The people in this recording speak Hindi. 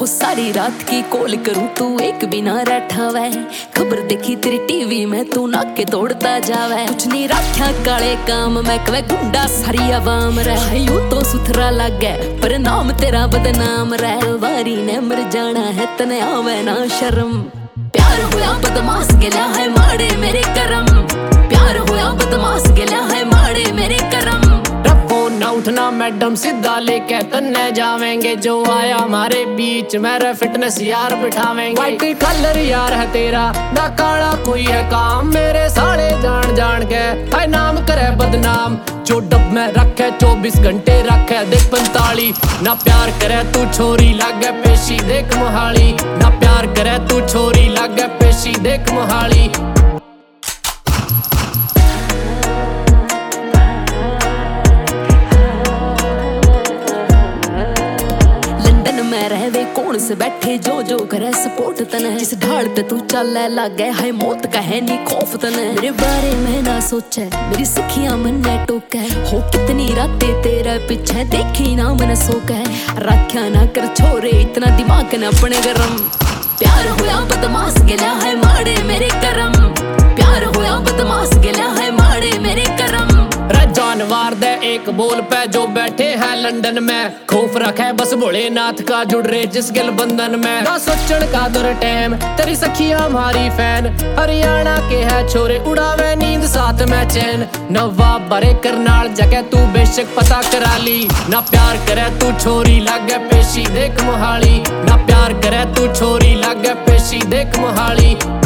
वो सारी रात की कॉल करूं तू एक भी ना बैठा वै। खबर देखी तेरी टीवी में तू नाके तोड़ता जावे। कुछ नहीं रखा काले काम मैं कवे गुंडा सारी आवाम रह। यूं तो सुथरा लगे पर नाम तेरा बदनाम रह। वारी ने मर जाना है तने आवे ना शर्म। प्यार होया बदमाश गिला है माड़े मेरे करम। प्यार होया बदमाश गिला है माड़े मेरे करम। फोन ना उठना मैडम सीधा लेके तन्ने जावेंगे। जो आया हमारे बीच मेरा फिटनेस यार बिठावेंगे। वाइट कलर यार है तेरा ना काला कोई है काम। मेरे साले जान जान के है नाम करे बदनाम। जो डब में रखे 24 घंटे रखे देख 45। ना प्यार करे तू छोरी लागे पेशी देख मोहाली। ना प्यार करे तू छोरी लागे पेशी देख मोहाली। रहवे कौन से बैठे जो करे सपोर्ट तने। जिस ढाल पे तू चल लागे है मौत का है नी खौफ तने। मेरे बारे में ना सोचे मेरी सखियां मन ने टोके। हो कितनी रातें तेरे पीछे देखी ना मन सोके। रखा ना कर छोरे इतना दिमाग न अपने गरम। प्यार होया बदमाश गिला है माड़े मेरे करम। प्यार होया बदमाश गिला है माड़े मेरे करम। जानवर दे एक बोल पे जो बैठे हैं लंदन में। खौफ रखे बस भोलेनाथ का जुड़ रहे जिस गल बंधन में। ना सोचन का दर टाइम तेरी सखिया हमारी फैन। हरियाणा के है छोरे उड़ावे नींद साथ में चैन। नवाब बरे करनाल जगह तू बेशक पता करा ली। ना प्यार करे तू छोरी लागे पेशी देख मोहाली। ना प्यार करे तू छोरी लागे पेशी देख मोहाली।